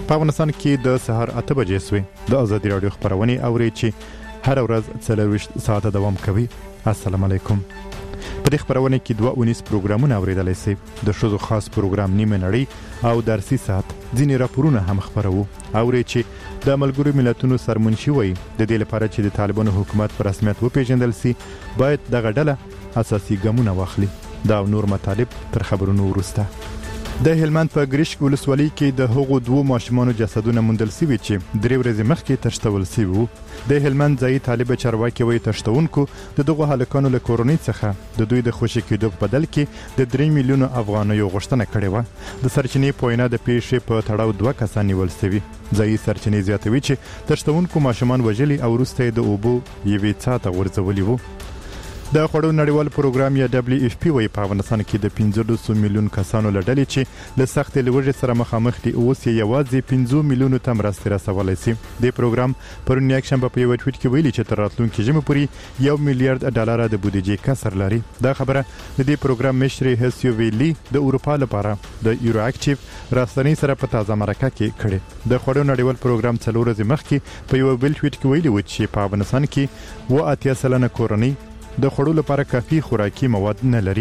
په افغانستان کې د سهار 8 بجې سوې د ازادي راډیو خبرونه اوري چې هر ورځ 24 ساعته دوام کوي. السلام علیکم. په دې خبرونه کې 2 پروګرامونه اوریدلای شئ. د شوزو خاص پروګرام نیمه نړۍ او درسي ساعت ځینې راپورونه هم خبرو. اوري چې د ملګرو ملتونو سرمنشي وي د دې لپاره چې د طالبانو حکومت په رسمیت وپیژندل شي باید دغه ډله اساسي ګامونه واخلي. دا نور مطالب تر خبرونو وروسته. د هلمند په ګریشک ولسوالۍ کې د هغو 2 ماشومانو جسدونه موندل شوي چې 3 ورځې مخکې تشتول شوي وو. د هلمند ځایي طالب چارواکي وایي تشتونکو د دغو هلکانو له کورنۍ څخه د دوی د خوشي کېدو په بدل کې د 3 میلیونو افغانیو غوښتنه کړې وه. د سرچینې په وینا د پیښې په تړاو 2 کسان نیول شوي. ځایي سرچینې زیاتوي چې تشتونکو ماشومان وژلي او وروسته یې د اوبو یوې څاه ته غورځولي وو. د خوړو نړیوال پروګرام یا WFP وایي په افغانستان کې د 15 میلیون کسانو له ډلې چې له سختې لوږې سره مخامخ دي اوس یې یوازې 15 میلیونو ته مرستې رسولی شي. د پروګرام پرون یکشنبه په یوه ټویټ کې ویلي چې تر راتلونکي ژمي پورې $1 میلیارډ د بودیجې کسر لري. دا خبره د دې پروګرام مشر هسیو ویلی د اروپا لپاره د یورو اکټیو رسنۍ سره په تازه مرکه کې کړې. د خوړو نړیوال پروګرام 4 ورځې مخکې په یو بل ټویټ کې ویلي و چې په افغانستان کې 80 سلنه کورنۍ د خوړو لپاره کافي خوراکي مواد نه لري.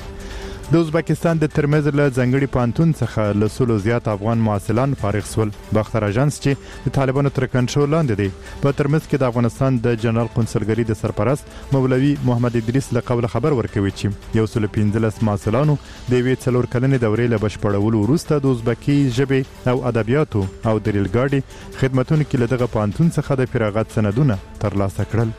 د ازبکستان د ترمز له ځنګړي پانتون څخه له 100 زیات افغان معسلان فارغ شول. باختر اژانس چې د طالبانو تر کنټرول لاندې دی په ترمز کې د افغانستان د جنرال قونسلګرۍ د سرپرست مولوي محمد ادریس له قبل خبر ورکوي چې 115 معسلانو د یوې 4 کلنې دورې له بشپړولو وروسته د ازبکي ژبې او ادبیاتو او د ریل ګاډي خدمتونو کې له دغه پانتون څخه د فراغت سندونه ترلاسه کړل.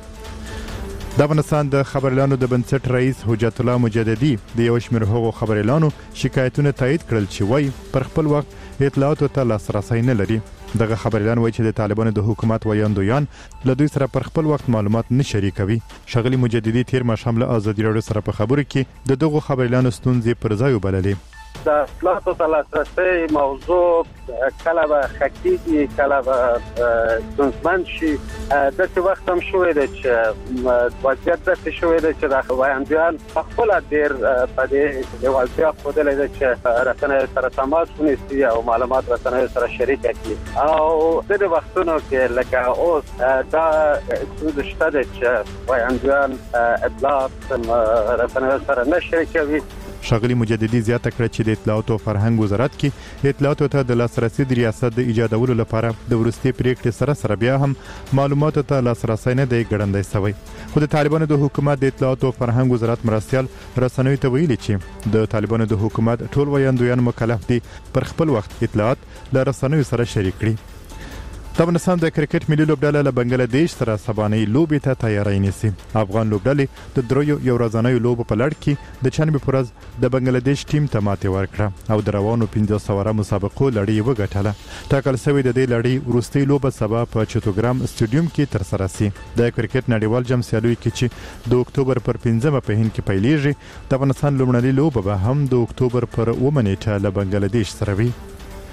د افغانستان د خبريالانو د بنسټ رئیس حجت الله مجددي د یو شمېر هغو خبريالانو شکایتونه تایید کړل چې وایي پر خپل وخت اطلاعاتو ته لاسرسی نه لري. دغه خبريالان وایي چې د طالبانو د حکومت ویاندویان له دوی سره پر خپل وخت معلومات نه شریکوي. ښاغلي مجددي تیر ماښام له ازادي راډیو سره په خبرو کې د دغو خبريالانو ستونزې پر ځای وبللې. د اطلاعاتو ته لاسرسی موضوع کله به خکېږي کله به ستونزمن شي. داسې وخت هم شوی دی چې وضعیت داسې شوی دی چې د ویاندویان په خپله ډېر په دې لېوالتیا ښودلی ده چې رسنیو سره تماس ونیسي او معلومات رسنیو سره شریکه کړي. او ځینې وختونو کې لکه اوس دا ستونزه شته ده چې ویاندویان اطلاعات رسنیو سره نه شریکوي. ښاغلي مجددي زیاته کړه چې د اطلاعاتو او فرهنګ وزارت کې اطلاعاتو ته د لاسرسي د ریاست د ایجادولو لپاره د وروستي پریکړې سره بیا هم معلوماتو ته لاسرسی نه دی ګړندی شوی. خو د طالبانو د حکومت د اطلاعاتو او فرهنګ وزارت مرستیال رسنیو ته ویلي چې د طالبانو د حکومت ټول ویاندویان مکلف دي پر خپل وخت اطلاعات له رسنیو سره شریک کړي. د افغانستان د کرکټ ملي لوبډله له بنگلاديش سره سبانۍ لوبې ته تیاری نیسي. افغان لوبډلې د دریو یو ورځنیو لوبو په لړ کې د چنبې پر ورځ د بنگلاديش ټیم ته ماتې ورکړه او د روانو 1500 مسابقو لړۍ وګټله. ټاکل شوې د دې لړۍ وروستۍ لوبه سبا په چتوګرام سټیډیوم کې ترسره شي. د کرکټ نړیوال جام سیالیو کې چې د اکتوبر پر 15 په هند کې پیلېږي د افغانستان لومړنۍ لوبه به هم د اکتوبر پر 9 نیټه له بنگلاديش سره وي.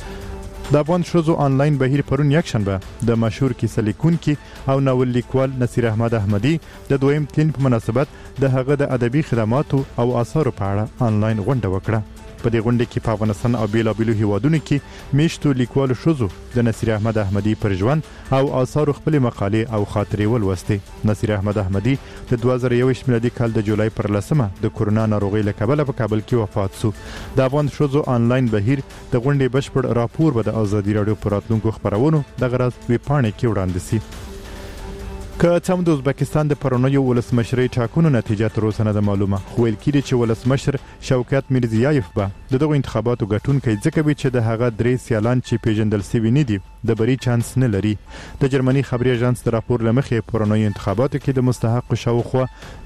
د افغان ښځو آنلاین بهیر پرون یکشنبه د مشهور کیسه لیکونکي او ناول لیکوال نصیر احمد احمدي د دویم تلین په مناسبت د هغه د ادبي خدماتو او آثارو په اړه آنلاین غونډه وکړه. په دې غونډه کې په افغانستان او بیلابیلو هیوادونو کې میشتو لیکوالو ښځو د نصیر احمد احمدي پر ژوند او آثارو خپلې مقالې او خاطرې ولوستې. نصیر احمد احمدي د 2021 میلادي کال د جولای پر 10 د کورونا ناروغۍ له کبله په کابل کې وفات شو. د افغان ښځو آنلاین بهیر د غونډې بشپړ راپور به د ازادي راډیو پر راتلونکو خبرونو دغه راز ویبپاڼې کې وړاندې شي. که څه هم د ازبکستان د پرونیو ولسمشرۍ ټاکنو نتیجه تر اوسه نه ده معلومه، خو ویل کېږي چې ولسمشر شوکت میرزیایف به د دغو انتخاباتو ګټونکی ځکه وي چې د هغه 3 سیالان چې پیژندل شوي نه دي د بری چانس نه لري. د جرمني خبري اژانس د راپور له مخې پرونیو انتخاباتو کې د مستحقو شاوخوا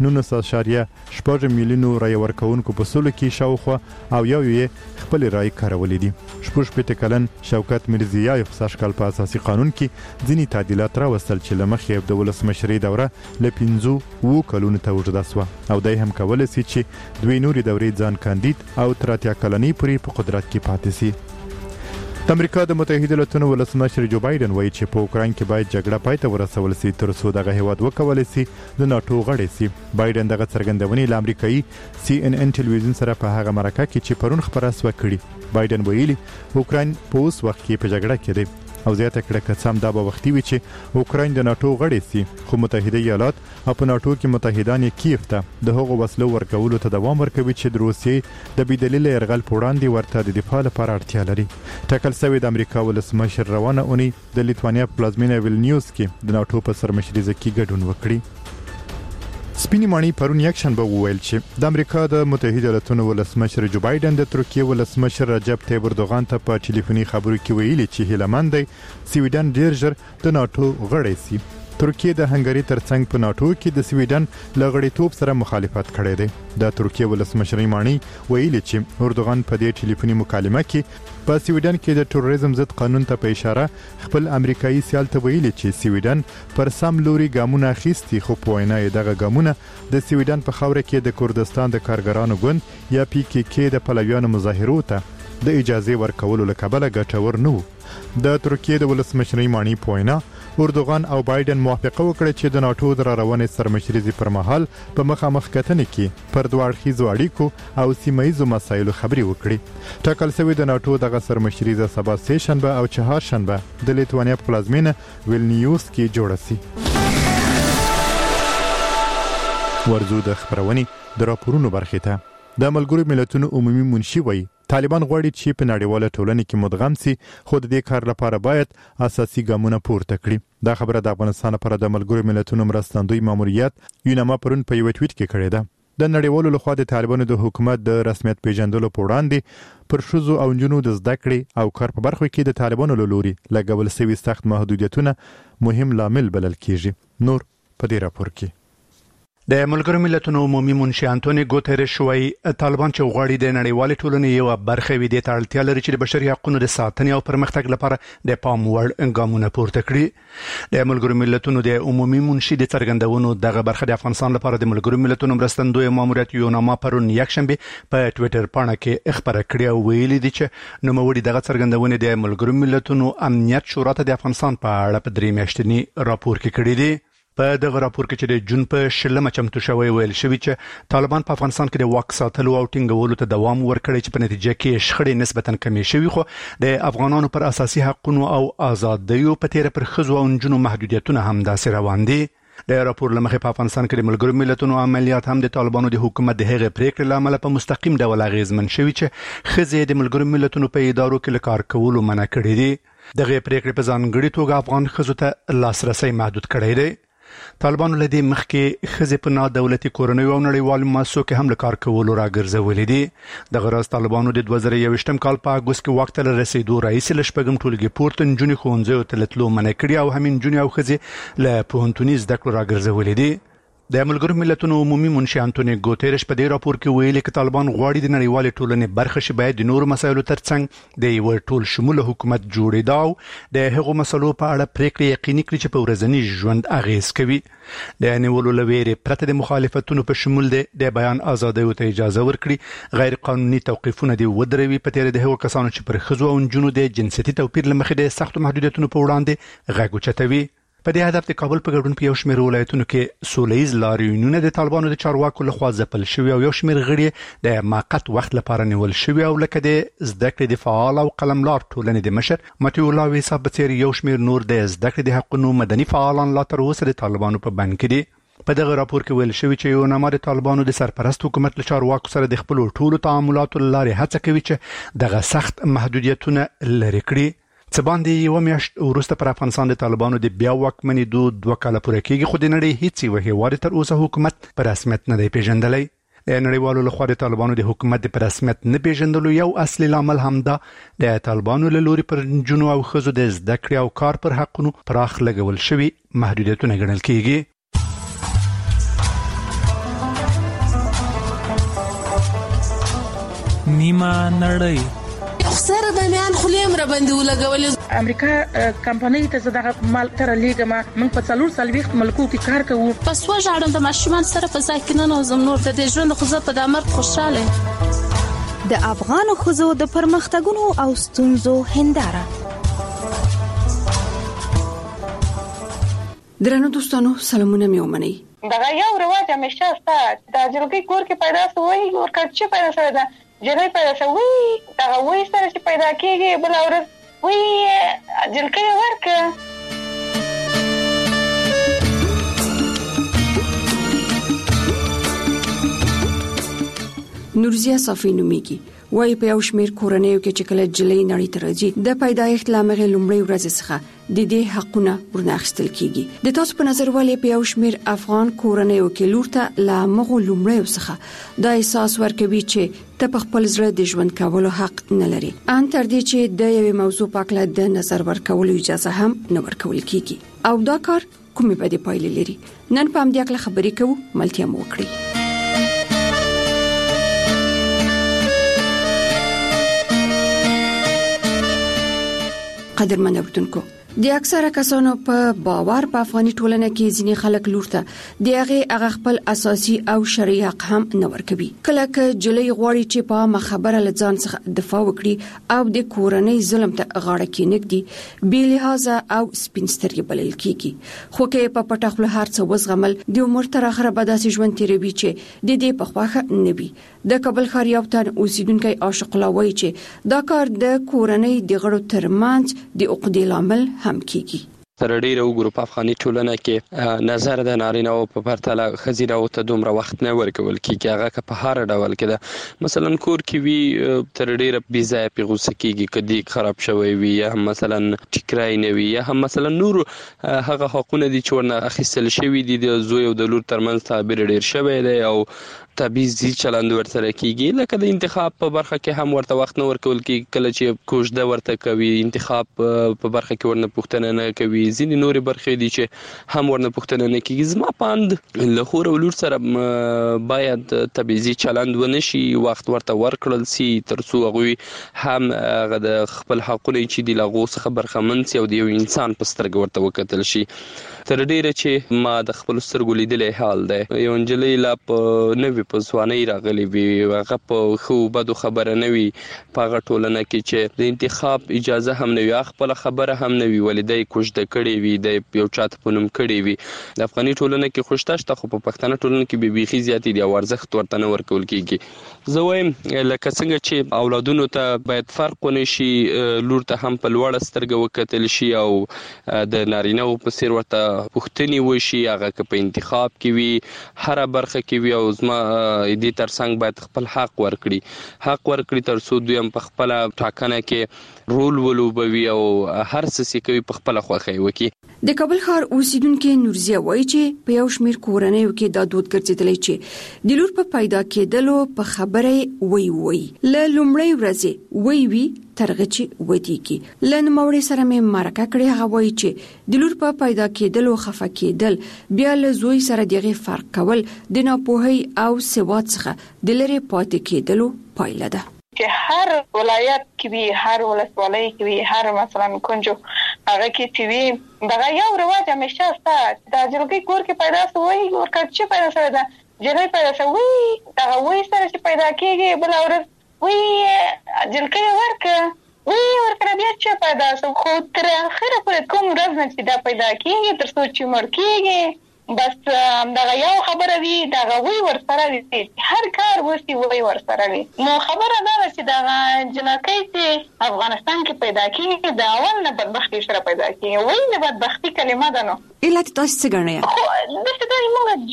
19.6 میلیونو رای ورکوونکو په سلو کې شاوخوا او یو خپل رای کارولې دي. 16 کلن شوکت میرزیایف سږ په اساسي قانون کې ځینې تعدیلات راوستل چې له مخې د ولسمشرۍ دوره له 15 کلونو ته اوږده شوه او دی هم کولی شي چې 2 نورې دورې ځان کاندید او تر 80 کلنۍ پورې په قدرت کې پاتې شي. د امریکا د متحده ایالاتو ولسمشر جو بایدن وایي چې په اوکراین کې باید جګړه پای ته ورسول شي تر څو دغه هیواد وکولای شي د ناتو غړی شي. بایدن دغه څرګندونې له امریکایي CNN ټلویزیون سره په هغه مرکه کې چې پرون خبره شوه کړې. بایدن ویلي اوکراین په اوس وخت کې په جګړه کې دی او زیاته کړه که سم دا به وختي وي چې اوکراین د ناتو غړی شي، خو متحده ایالات او په ناتو کې متحدان کیف ته د هغو وسلو ورکولو ته دوام ورکوي چې د روسیې د بېدلیل یرغل په وړاندې ورته د دفاع لپاره اړتیا لري. ټاکل شوی د امریکا ولسمشر روانه اونۍ د لیتوانیا پلازمینه ویلنیوس کې د ناتو په سرمشرۍ کې ګډون وکړي. سپینی مانی پرون یک شنبه وویل چې د امریکا د متحده ایالاتو ولسمشر جو بایدن د ترکیه ولسمشر رجب طیب اردوغان ته په ټلیفوني خبرو کې ویلي چې هیلمند دی سویډن ډیر ژر د ناتو غړی شي. ترکیه د هنګری ترڅنګ په ناتو کې د سویډن لغړیتوب سره مخالفت کړی دی. د ترکیه ولسمشر مانی ویلي چې اردوغان په دې ټلیفوني مکالمه کې په سویډن کې د تروریزم ضد قانون ته په اشاره خپل امریکایي سیال ته ویلي چې سویډن پر سم لوري ګامونه اخیستي، خو په وینا یې دغه ګامونه د سویډن په خاوره کې د کردستان د کارګرانو ګوند یا PKK د پلویانو مظاهرو ته د اجازه ورکولو لکبله ګټور نه وو. د ترکیه د ولسمشر مانی په وینا اردوغان او بایدن موافقه وکړه چې د ناتو د راروانې سرمشرۍ پر مهال په مخامخ کتنې کې پر دوه اړخیزو اړیکو او سیمایي مسایلو خبرې وکړي. ټاکل شوی د ناتو دغه سرمشرۍ سبا سه شنبه او چهار شنبه د لیتوانیا په پلازمینه ویلنیوس کې جوړه شي. ورزو د خبرونې د راپورونو برخې ته د ملګرو ملتونو عمومي منشي وایي طالبان غواړي چې په نړیواله ټولنه کې مدغم شي، خو د دې کار لپاره باید اساسي ګامونه پورته کړي. دا خبره د افغانستان لپاره د ملګرو ملتونو مرستندوی ماموریت یوناما پرون په یو ټویټ کې کړې ده. د نړیوالو لخوا د طالبانو د حکومت د رسمیت پیژندلو په وړاندې پر ښځو او نجونو د زده کړې او کار په برخو کې د طالبانو له لوري لګول شوي سخت محدودیتونه مهم لامل بلل کیږي. نور په دې راپور کې د ملګرو ملتونو عمومي منشي انټونی ګوتریش وايي طالبان چې غواړي د نړیوالې ټولنې یو برخه وي د اړتیا لري چې د بشري حقوقو د ساتنې او پرمختګ لپاره د پام وړ ګامونه پورته کړي. د ملګرو ملتونو د عمومي منشي د څرګندونو دغه برخه د افغانستان لپاره د ملګرو ملتونو مرستندوی ماموریت یوناما پرون یکشنبه په ټوئیټر پاڼه کې خبره کړې او ویلي دي چې نوموړي دغه څرګندونه د ملګرو ملتونو امنیت شورا ته د افغانستان په اړه په 3 میاشتنی راپور کې کړی دی. په دغه راپور کې چې د جون په شلمه چمتو شوی ویل شوی چې طالبان په افغانستان کې د واک ساتلو او ټینګولو ته دوام ورکړي چې په نتیجه کې شخړې نسبتاً کمې شوي، خو د افغانانو پر اساسي حقوقو او آزادیو په تیر پر ښځو او نجونو محدودیتونه هم داسې روان دي. د راپور لمخې په افغانستان کې د ملګرو ملتونو عملیات هم د طالبانو د حکومت د هغې پریکړې لامل په مستقیم ډول اغیزمن شوي چې ښځې د ملګرو ملتونو په ادارو کې له کار کولو منع کړي دي. دغه پریکړې په ځانګړي توګه افغان ښځو ته لاسرسي محدود کړی دی. طالبانو له دې مخکې ښځې په نادولتي کورنیو او نړیوالو مؤسسو کې هم له کار کولو راګرځولې دي. دغه راز طالبانو د 2021 کال په اګوست کې واک ته رسیدو راهیسې له شپږم ټولګي پورته نجونې ښوونځیو ته تللو منع کړي او همین نجونې او ښځې له پوهنتوني زده کړو راګرځولې دي. د ملګرو ملتونو عمومي منشي انټونی ګوتریش په دې راپور کې ویلي چې طالبان غواړي د نړیوالې ټولنې برخه شي باید د نورو مسایلو ترڅنګ د یو ټول شموله حکومت جوړېدا او د هغو مسلو په اړه پریکړې یقیني کړي چې په ورځني ژوند اغیز کوي. د نیولو لویرې پرته د مخالفتونو په شمول د بیان ازادۍ ته اجازه ورکړي، غیر قانوني توقیفونه دی ودروي، په تیر د هغو کسانو چې پر ښځو او نجونو د جنسيتي توپیر لمخې د سختو محدودیتونو په وړاندې غږ اوچتوي. په دې هدف د کابل په ګډون په یو شمېر ولایتونو کې سولهییز لاریونونه د طالبانو د چارواکو لخوا ځپل شوي او یو شمېر غړي د موقت وخت لپاره نیول شوي او لکه د زده کړې د فعال او قلملار ټولنې د مشر متي الله ویسا په څیر یو شمېر نور د زده کړې د حقوقو مدني فعالان لا تر اوسه د طالبانو په بند کې دي. په دغه راپور کې ویل شوی چې یوناما د طالبانو د سرپرست حکومت له چارواکو سره د خپل ټولو تعاملاتو لارې هڅه کوي چې دغه سخت محدودیتونه لرې کړي. څه باندې یو میاشت وروسته پر افغانستان د طالبانو د بیا واکمنېدو 2 کاله پوره کېږي، خو د نړۍ هیڅ یو هیواد تر اوسه حکومت په رسمیت نه دی پیژندلی. د نړیوالو لخوا د طالبانو د حکومت د رسمیت نه پیژندلو یو اصلي لامل همدا د طالبانو له لوري پر نجونو او ښځو د زده کړې او کار پر حقونو پراخ لګول شوي محدودیتونه ګڼل کېږي. نیمه نړۍ سره د میان خلیم را باندې ولګول. امریکا کمپنۍ ته زړه مال تر لیګما موږ په 4 ملکو کې کار کوو. پس وژاړم د ماشومان سره په ځای کې نه نوزم نور د ژوند خو زه په دمر خوشاله. د افغان ښځو د پرمختګونو او ستونزو هنداره. درنو دوستانو سلامونه مې ومنئ. دغه یو رواج همیشه شته د جلګي کور کې پیدا شوی او کچې پیدا شوی دا جلګي پیدا شوی دغه وې سره چې پیدا کیږي بل اورس وې جلګي ورکه. نورزیا صافی نومیږي وای په یو شمیر کورنیو کې چې کله جلې نړۍ ته راځي د پیدایښت لامغه لومړی ورځ څخه د دې حقونه ورناخستل کیږي. د تاسو په نظر ولې په یو شمیر افغان کورنیو کې لورته لامغه لومړی څخه دا احساس ورکوي چې ته په خپل زړه د ژوند کولو حق نه لري ان تر دې چې د یوې موضوع په اړه د نظر ورکولو اجازه هم نه ورکول کیږي او دا کار کومې بده پایلې لري. نن په همدې اړه خبرې کوو، ملتیا مو وکړئ. قدرمن اوردونکو، د اکثره کسانو په باور په افغاني ټولنه کې ځینې خلک لورته د هغه خپل اساسي او شرعي حق هم نه ورکوي. کله چې جلې غواړي چې په مخبره لځان څخه دفاع وکړي او د کورنۍ ظلم ته غاړه کېنږدي بې لحاظه او سپینسترګي بلل کیږي. خو کې په پټخلو هر څه وزغمل د عمر تر اخره به داسې ژوند تیروي چې د دې په خواخه نه وي. د کابل ښار یو تن اوسیدونکو عاشق الله وایي چې دا کار د کورنۍ د غړو ترمنځ د عقدې لامل هم کیږي. تر ډیره وګورو په افغاني ټولنه کې نظر د نارینه او په پرتله خزینه او ته دومره وخت نه ورکول کیږي. هغه که په هر ډول کې ده مثلا کور کې وی تر ډیره بي ځای په غوسه کیږي کدي خراب شوی وي یا مثلا ټیکرای نه وي یا هم مثلا نور هغه حقونه دي چې ورنه اخیستل شوی دي د زوی او د لور ترمنځ تعبیر ډیر شوی دی او تبعیضي چلند ورته کیږي. لکه د انتخاب په برخه کې هم ورته وخت نه ورکول کیږي. کله چې کوژده ورته کوي انتخاب په برخه کې ورنه پوښتنه نه کوي. ځینې نورې برخې دي چې هم ورنه پوښتنه نه کیږي. زما پاند له خور او لور سره باید تبعیضي چلند ونشي، وخت ورته ورکړل سي ترڅو هغه هم هغه د خپل حقونه چې د لغو څخه برخمن سي او د یو انسان په سترګه ورته وکتل شي. تر ډیره چې ما د خپل سترګو لیدلې حال ده یو انجلۍ لا په نوې په ځوانۍ راغلي وي، هغه په خو بدو خبره نه وي په هغه ټولنه کې چې د انتخاب اجازه هم نه وي، خپل خبره هم نه وي، ولیدای کوژده کړي وي، د یو چاته په نوم کړي وي. د افغاني ټولنه کې خوشته شته خو په پښتنه ټولنه کې به بيخي زیاتې دي او ارزښت ورته نه ورکول کیږي. زه وایم لکه څنګه چې اولادونو ته باید فرق ونشي، لور ته هم په لوړه سترګه وکتل شي او د نارینه په څیر ورته پوښتنې وشي، هغه که په انتخاب کې وي هر برخه کې وي او زما دې ترڅنګ باید خپل حق ورکړي ترڅو دوی هم په خپل ټاکنه کې رول ولوبوي او هر څه کوي په خپل خوښي وکړي. د کابل ښار اوسیدونکو نورزیا وایي چې په یو شمیر کورنیو کې دا دود ګرځیدلی چې د لور په پیدا کېدلو په خبره وی ل لومړی ورځې وی ترغه چې ودیږي. لن موري سره مې مرکه کړې هغه وایي چې د لور په پیدا کېدلو خفه کېدل بیا له زوی سره دغه فرق کول د ناپوهي او سواد څخه د لری پاتې کېدلو پایله ده. چې هر ولایت کې وي، هر ولسوالۍ کې وي، هر مثلا کنجو هغه کې چې وي دغه یو رواج همیشه شته د جلګي کور کې پیدا شوی او کچې پیدا شوی دا جلګي پیدا شوی دغه وې سره چې پیدا کیږي بل اورس وې جلګي ورکه بیا چې پیدا شو خو تر اخره پورې کوم ورځ نه چې دا پیدا کیږي تر څو چې مړ کیږي بس دغه یو خبره وی دغه وی ورسره وی هر کار وسی وی ورسره وی. نو خبره دا چې دغه جنکۍ چې افغانستان کې پیدا کیږي د اول نه بدبختی سره پیدا کیږي. وی نه بدبختی کلمه ده نو علت تاسو څنګه نه خو دغه د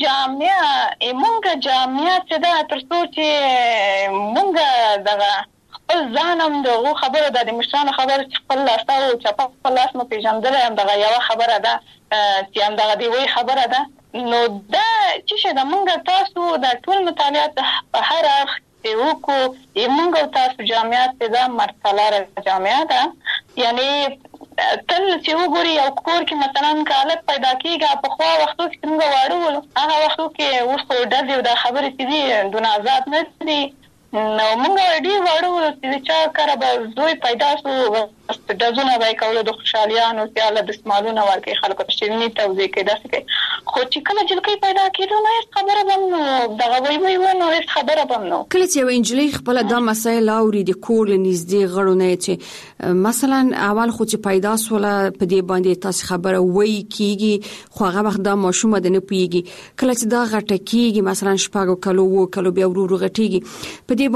موږ جامعه چې دا تر څو چې موږ دغه ځانم دغه خبره د مشرانو خبره چې خپل لاسته او چې په لاس مو پیژندل هم دغه یو خبره ده چې هم دغه دی وی خبره ده. نو دا چې دا موږ تاسو د ټول مطالعات په هر اړخ کې وکړو موږ تاسو جامعات دا مرتله جامعه ده یعنی تل چې وګوري یو کور کې مثلا کالت پیدا کیږي په خو وختو کې موږ واړو هغه وختو کې اوس په ډېر د خبرې چې دونه آزاد نه دي. نو موږ ډېر واړو چې چا کار به زوی پیدا شو دزونه وای کوله د خوشالیانو سیاله د سمالونه ورکې خلکو ته شیرینی توزیع کې داسې کوي خو چې کله جلکې پیدا کېدو نو هیڅ خبره بم دغه وی نو هیڅ خبره بم نو کله چې یو انجلۍ خپل د مسایل اوري د کور نږدې غړونه چې مثلا اول خو چې پیدا سوله په دې باندې تاسو خبره وای کیږي خو هغه وخت دا ماشومه د نه پیږي کله چې دا غټه کیږي مثلا شپږ کلو بیا ورو غټیږي په دې